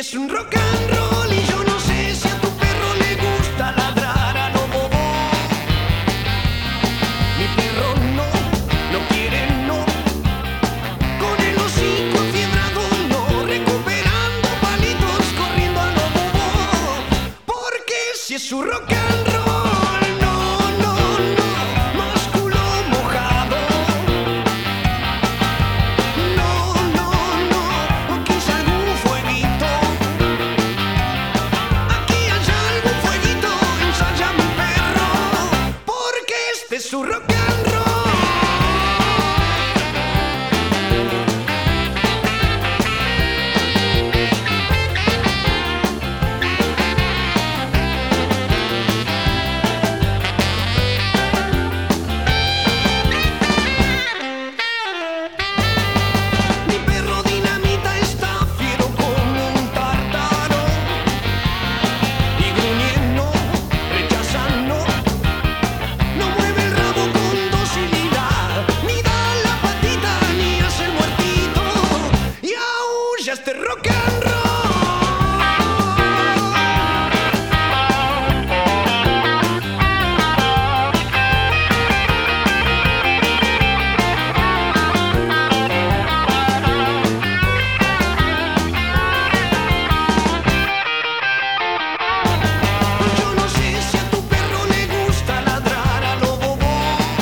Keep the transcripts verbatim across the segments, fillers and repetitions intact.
es un rock and roll y yo no sé si a tu perro le gusta ladrar a lo bobo. Mi perro no, no quiere no, con el hocico afiebrado no, recuperando palitos corriendo a lo bobo. Porque si es su rock and roll, no, no, no, más culo mojado. No, no, no, o quizá algún fueguito. Aquí hay algún fueguito, ensaya mi perro, porque este es su rock and roll. Mi perro dinamita está fiero como un tártaro y gruñendo, rechazando, no mueve el rabo con docilidad, ni da la patita ni hace el muertito y aúlla este rock and roll. Yo no sé si a tu perro le gusta ladrar a lo bobo.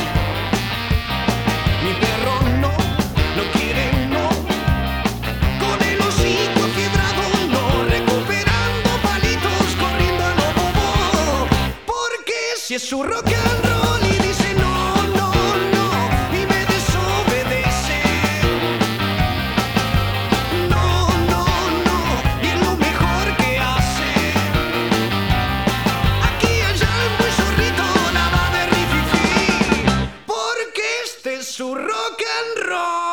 Mi perro no, no quiere no, con el hocico afiebrado no, recuperando palitos corriendo a lo bobo. Porque si es su rock and roll y dice no, no, no, y me desobedece. No, no, no, y es lo mejor que hace. Aquí hay algo y zorrito, nada de rififi, porque este es su rock and roll.